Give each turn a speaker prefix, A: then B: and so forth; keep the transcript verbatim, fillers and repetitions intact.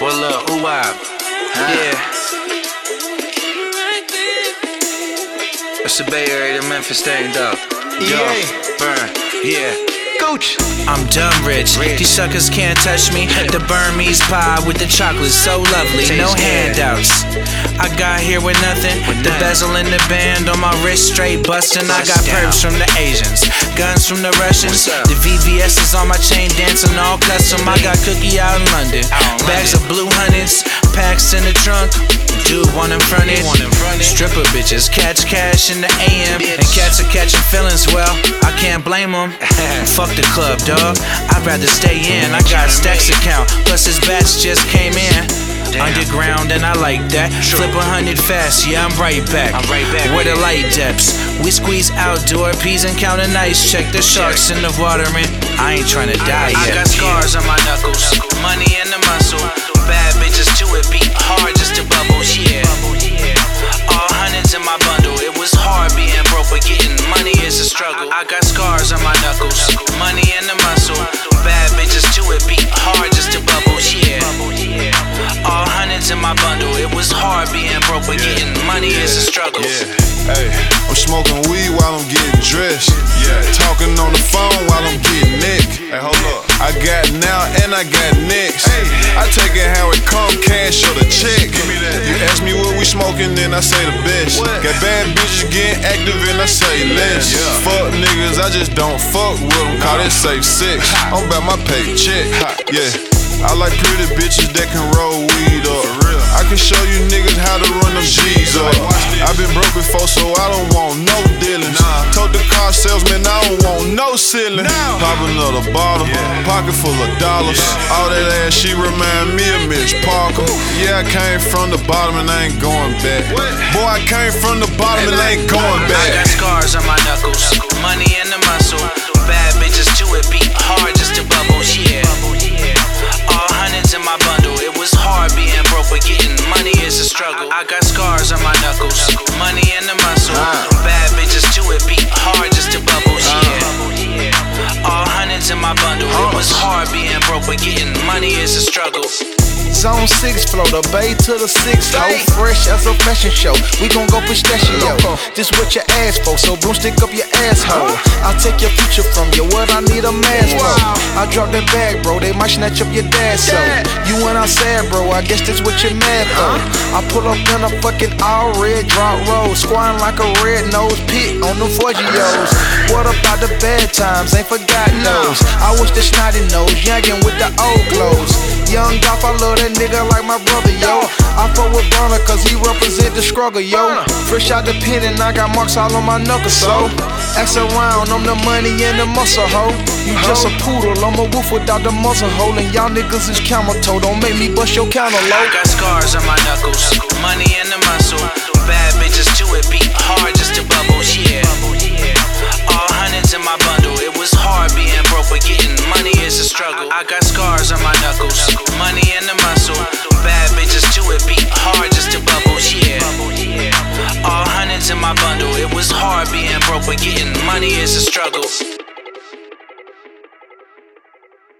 A: Well, look, ooh, wop. Yeah. It's the Bay Area to Memphis thing, though. Yo, burn, yeah. Gooch. I'm dumb rich. rich. These suckers can't touch me. The Burmese pie with the chocolate so lovely. No handouts. I got here with nothing. The bezel in the band on my wrist straight bustin'. I got perps from the Asians, guns from the Russians. The V V S is on my chain dancing all custom. I got cookie out in London. Bags of blue hundreds, packs in the trunk. Dude want him fronted. Stripper bitches catch cash in the A M. And cats are catching feelings, well, I can't blame them. Fuck the club, dog. I'd rather stay in. I got stacks account, plus his batch just came in. Underground and I like that. Flip a hundred fast, yeah, I'm right back. I'm right back. Where the light depths. We squeeze outdoor peas and count a nice check. The sharks in the water and I ain't tryna die yet. I got scars on my knuckles, money in the muscle. Bad bitches too, it beat hard just to bubbles, yeah. All hundreds in my bundle. It was hard being broke, but getting money is a struggle. I got scars on my knuckles, money in the muscle. Bad bitches too, it beat hard just to bubbles, yeah. All hundreds in my bundle. It was hard being broke, but yeah. Getting money is a struggle.
B: Yeah, hey, I'm smoking weed while I'm getting dressed. Yeah, talking on the phone while I'm getting neck. Hey, hold up. I got now and I got next. Hey, I take it how it come, cash or the check. Give me that. You ask me what we smoking, then I say the best. What? Got bad bitches getting active and I say less. Yeah. Fuck niggas, I just don't fuck with them. Call it safe sex. I'm about my paycheck. Yeah. I like pretty bitches that can roll weed up. I can show you niggas how to run them G's up. I've been broke before, so I don't want no dealings. Told the car salesman I don't want no ceiling. Pop another bottle, pocket full of dollars. All that ass, she remind me of Mitch Parker. Yeah, I came from the bottom and I ain't going back. Boy, I came from the bottom and I ain't going back.
A: I got scars on my knuckles, money in the muscle. Bad bitches too, it beat hard just to bubbles, yeah. All hundreds in my bundle. It was hard being broke, but getting money is a struggle. I got scars on my knuckles, money in the muscle. Bad bitches too, it beat hard just to bubbles, yeah. All hundreds in my bundle. It was hard being broke, but getting money is a struggle.
C: Zone six flow, the bay to the six hoe. Fresh as a fashion show, we gon' go pistachio. This what your ass for, so broomstick up your asshole. I'll take your future from you, what I need a mask for. I drop that bag, bro, they might snatch up your dad, so you went outside, bro, I guess that's what you're mad for. I pull up in a fucking all red drop road, squatting like a red nose pit on them Forgios. What about the bad times, ain't forgotten those. I was the snotty nose, youngin' with the old clothes. Young Dolph, I love that nigga like my brother, yo. I fuck with Burner cause he represent the struggle, yo. Fresh out the pen and I got marks all on my knuckles, so ask around, I'm the money and the muscle hoe. You just a poodle, I'm a wolf without the muzzle hole. And y'all niggas is camel toe, don't make me bust your counter low.
A: I got scars on my knuckles, money in the muscle. Bad bitches too, it beat